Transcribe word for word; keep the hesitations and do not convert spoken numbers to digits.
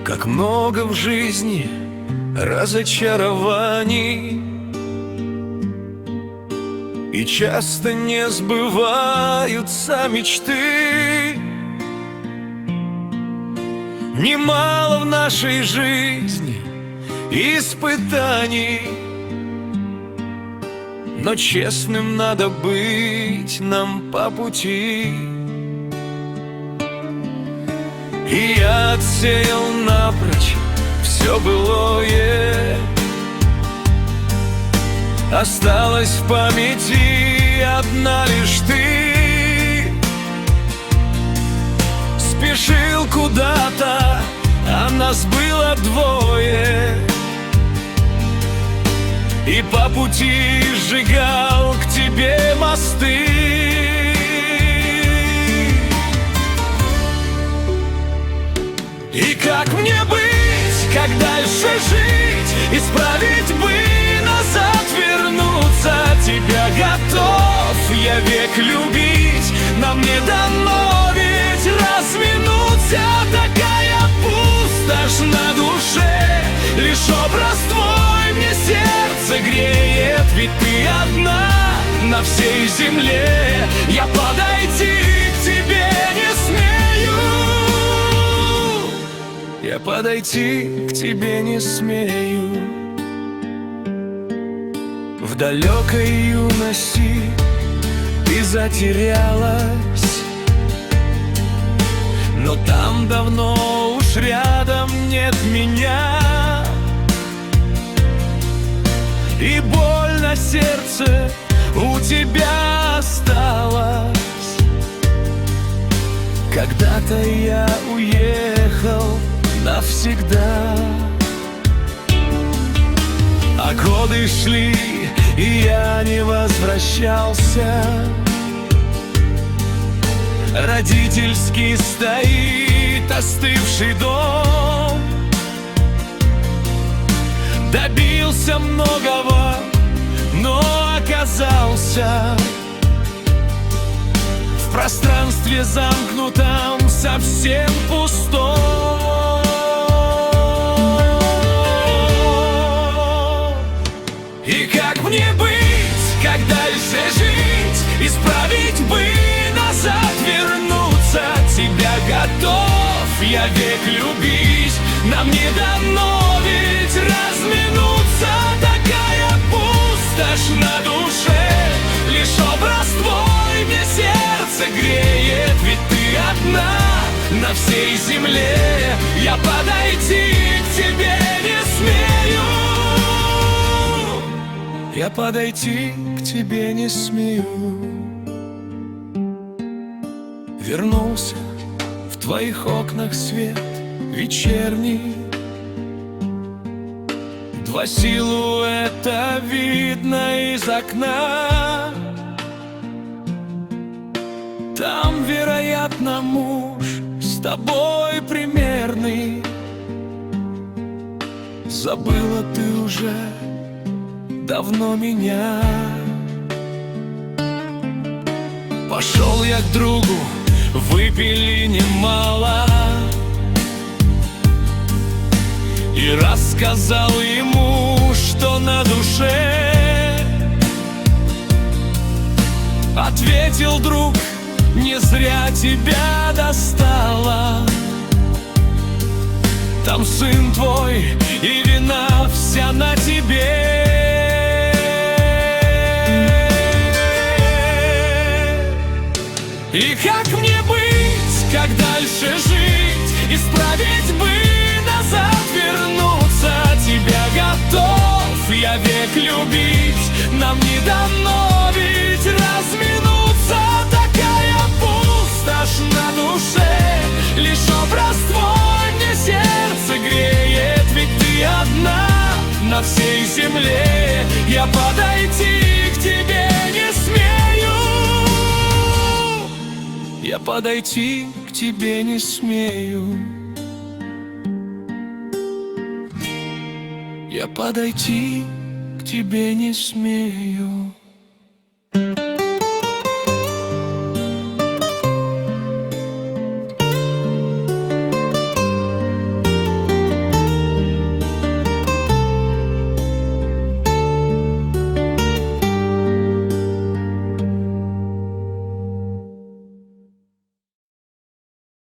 Как много в жизни разочарований, и часто не сбываются мечты. Немало в нашей жизни испытаний, но честным надо быть нам по пути. И я отсеял напрочь все былое, осталась в памяти одна лишь ты. Спешил куда-то, а нас было двое, и по пути сжигал к тебе мосты. И как мне быть, как дальше жить, исправить бы, назад вернуться? Тебя готов я век любить, нам не дано ведь разминуться. Такая пустошь на душе, лишь образ твой мне сердце греет. Ведь ты одна на всей земле, я подойти к тебе не смею. Я подойти к тебе не смею. В далекой юности ты затерялась, но там давно уж рядом нет меня. И боль на сердце у тебя осталась. Когда-то я уехал навсегда, а годы шли, и я не возвращался. Родительский стоит остывший дом, добился многого, но оказался в пространстве замкнутом, совсем пустом. И как мне быть, как дальше жить, исправить бы, назад вернуться? Тебя готов я век любить, нам не дано ведь разминуться. Такая пустошь на душе, лишь образ твой мне сердце греет. Ведь ты одна на всей земле, я подойти к тебе не смею. Я подойти к тебе не смею. Вернулся в твоих окнах свет вечерний, два силуэта видно из окна. Там, вероятно, муж с тобой примерный. Забыла ты уже давно меня. Пошел я к другу, выпили немало, и рассказал ему, что на душе. Ответил друг: не зря тебя достало. Там сын твой, и вина вся на тебе. И как мне быть, как дальше жить, исправить бы, назад вернуться? Тебя готов я век любить, нам не дано ведь разминуться. Такая пустошь на душе, лишь образ твой мне сердце греет. Ведь ты одна на всей земле, я подойти к тебе не смею. Я подойти к тебе не смею. Я подойти к тебе не смею.